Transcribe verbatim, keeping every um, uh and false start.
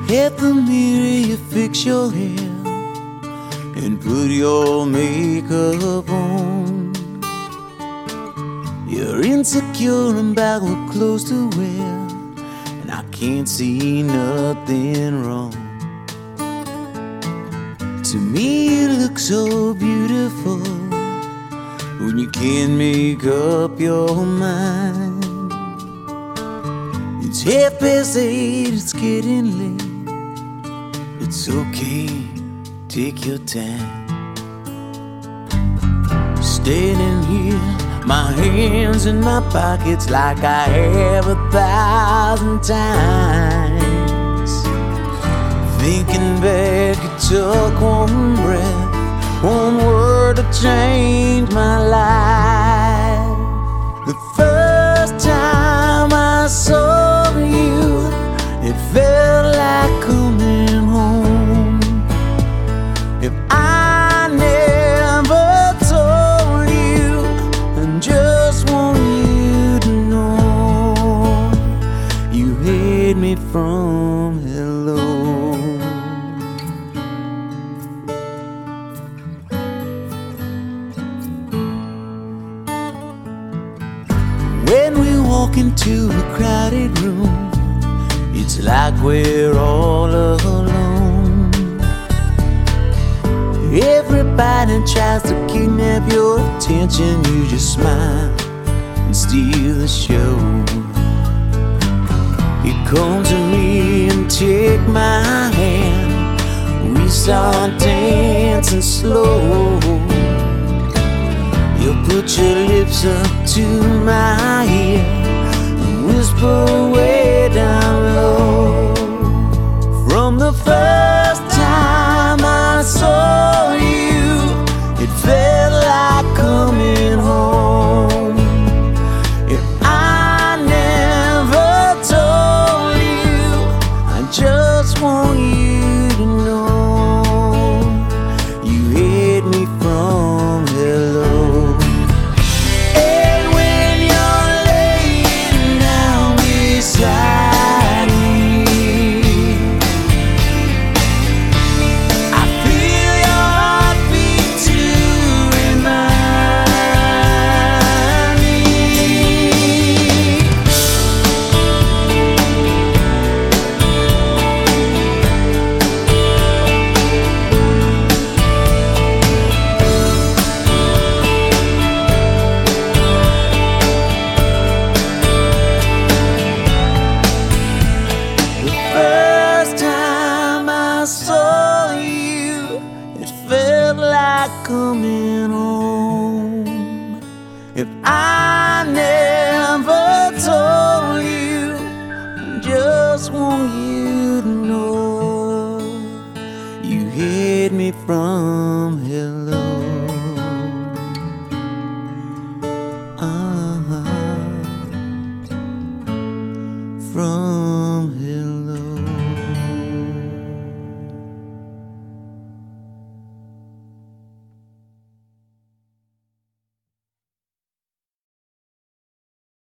At the mirror you fix your hair and put your makeup on. You're insecure about what clothes to wear, and I can't see nothing wrong. To me you look so beautiful when you can't make up your mind. It's half past eight, it's getting late. It's okay, take your time. Standing here, my hands in my pockets like I have a thousand times. Thinking back, it took one breath, one word to change my life. The first time I saw you, it felt like coming home. If I never told you, I just want you to know you hate me from hello. When we walk into a crowded room, it's like we're all alone. Everybody tries to kidnap your attention. You just smile and steal the show. You come to me and take my hand. We start dancing slow. You put your lips up to my ear and whisper way down low. From the first time I saw you, it felt like coming home. If I never told you, I just want you to know you hate me from hello. Coming home. If I never told you, I just want you to know you hate me from hello. Uh-huh. From hello.